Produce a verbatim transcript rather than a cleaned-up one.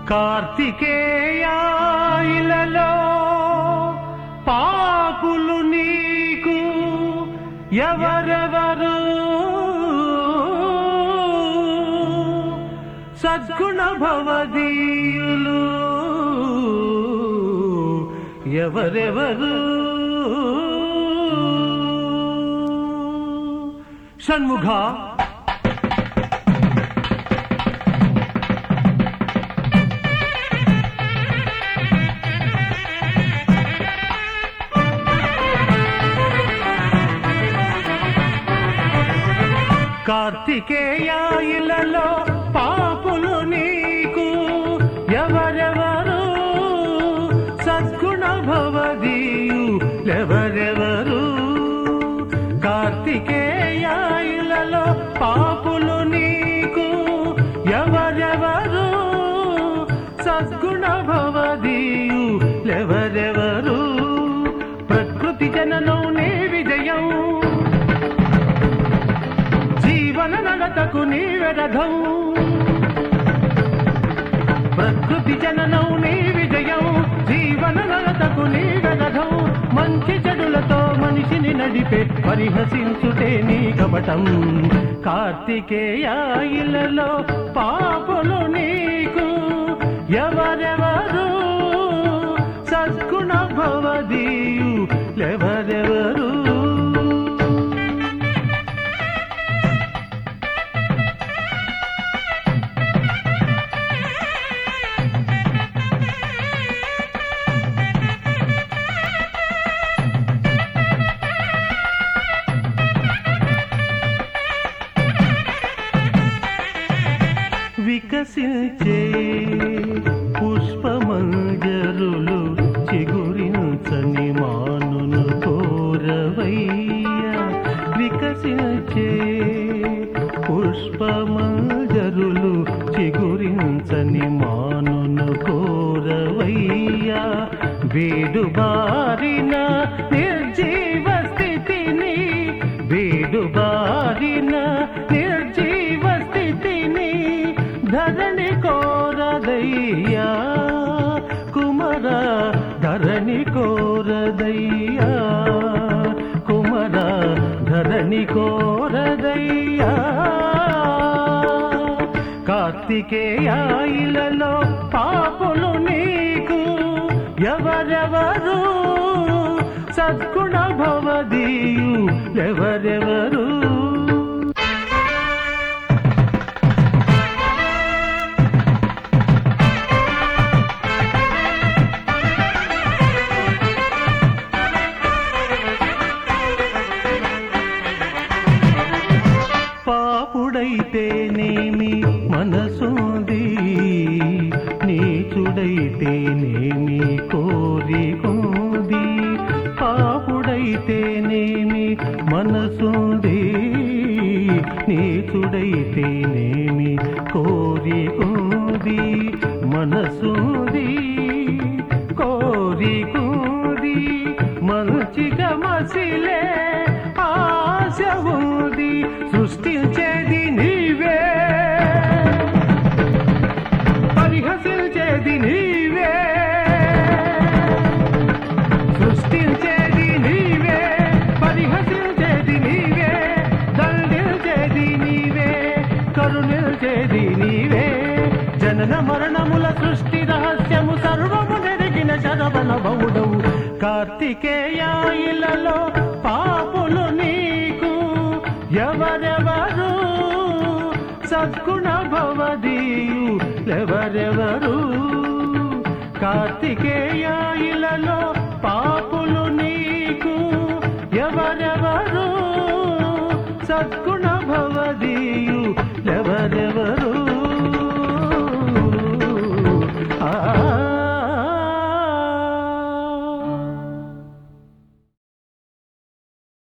కార్తికేయాయిలలో పాపులు నీకు ఎవరెవరు సద్గుణ భవదీయులు ఎవరెవరు షణ్ముఖ కార్తికేయాయిలలో పాపులు నీకు ఎవరెవరు సద్గుణ భవదీయులెవరెవరు కార్తికేయాయిలలో పాపులు నీకు ఎవరెవరు సద్గుణ భవదీయులెవరెవరు ప్రకృతి జననం నీ విజయం జీవన నడతకు నీవే రథం ప్రకృతి జననం నీ విజయం జీవన నడతకు నీవే రథం మంచి చెడులతో మనిషిని నడిపే పరిహసించుటే నీ కపటం కార్తికేయాయిలలో పాపులు నీకు ఎవరెవరు సద్గుణ భవదీయులెవరెవరు వికసించే పుష్పమంజరులు చిగురించని మానును కోరవయ్యా వికసించే పుష్పమంజరులు చిగురించని మానును కోరవయ్యా వేడుబారిన నిర్జీవ స్థితిని వేడుబారిన నిర్జీవ స్థితిని ధరణి కోరదయ్యా కుమర ధరణి కోరదయ్యా కుమర ధరణి కోరదయ్యా కార్తికేయాయిలలో పాపులు నీకు ఎవరెవరు సద్గుణ భవదీయులెవరెవరు పాపుడైతేనేమి మనసుంది నీచుడైతేనేమి కోరికుంది పాపుడైతేనేమి మనసుంది నీచుడైతేనేమి కోరికుంది మనసుంది కోరికుంది మంచిగా మసిలే ఆశ ఉంది సృష్టించేది నీవే పరిహసించేది నీవే సృష్టించేది నీవే పరిహసించేది నీవే దండించేది నీవే కరుణించేది నీవే జనన మరణముల సృష్టి రహస్యము సర్వము నెరిగిన శరవణ బౌడవు కార్తికేయాయిలలో పాపులు నీకు ఎవరెవరు సద్గుణ భవదీయులెవరెవరు కార్తికేయాయిలలో